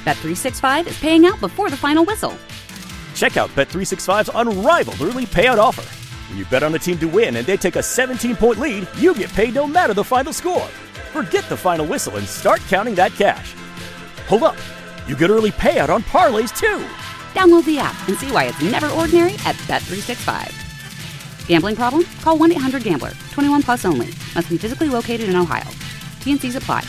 Bet365 is paying out before the final whistle. Check out Bet365's unrivaled early payout offer. When you bet on a team to win and they take a 17-point lead, you get paid no matter the final score. Forget the final whistle and start counting that cash. Hold up. You get early payout on parlays, too. Download the app and see why it's never ordinary at Bet365. Gambling problem? Call 1-800-GAMBLER. 21 plus only. Must be physically located in Ohio. T&Cs apply.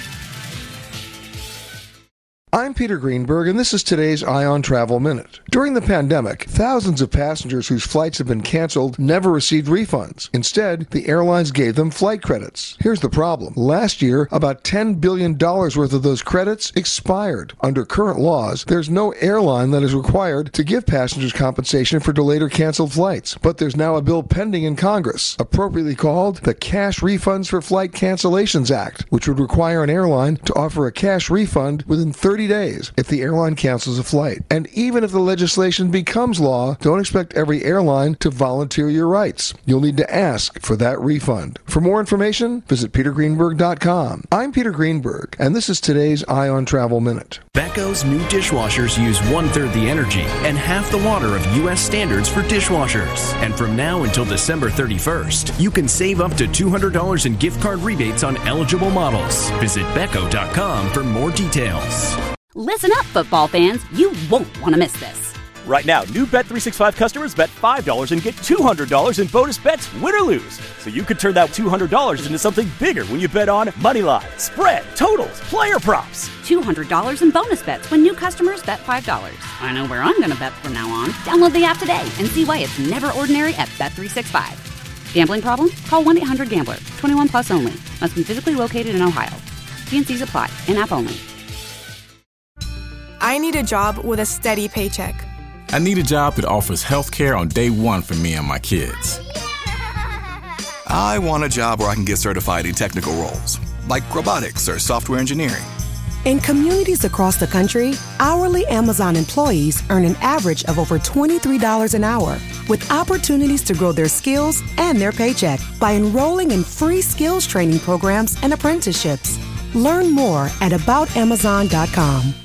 I'm Peter Greenberg, and this is today's Ion Travel Minute. During the pandemic, thousands of passengers whose flights have been canceled never received refunds. Instead, the airlines gave them flight credits. Here's the problem. Last year, about $10 billion worth of those credits expired. Under current laws, there's no airline that is required to give passengers compensation for delayed or canceled flights. But there's now a bill pending in Congress, appropriately called the Cash Refunds for Flight Cancellations Act, which would require an airline to offer a cash refund within 30 days if the airline cancels a flight. And even if the legislation becomes law, don't expect every airline to volunteer your rights. You'll need to ask for that refund. For more information, visit petergreenberg.com. I'm Peter Greenberg, and this is today's Ion Travel Minute. Beco's new dishwashers use 1/3 the energy and half the water of U.S. standards for dishwashers. And from now until December 31st, you can save up to $200 in gift card rebates on eligible models. Visit Beco.com for more details. Listen up, football fans. You won't want to miss this. Right now, new Bet365 customers bet $5 and get $200 in bonus bets, win or lose. So you could turn that $200 into something bigger when you bet on moneyline, spread, totals, player props. $200 in bonus bets when new customers bet $5. I know where I'm going to bet from now on. Download the app today and see why it's never ordinary at Bet365. Gambling problem? Call 1-800-GAMBLER. 21 plus only. Must be physically located in Ohio. T&Cs apply. In-app only. I need a job with a steady paycheck. I need a job that offers health care on day one for me and my kids. I want a job where I can get certified in technical roles, like robotics or software engineering. In communities across the country, hourly Amazon employees earn an average of over $23 an hour, with opportunities to grow their skills and their paycheck by enrolling in free skills training programs and apprenticeships. Learn more at aboutamazon.com.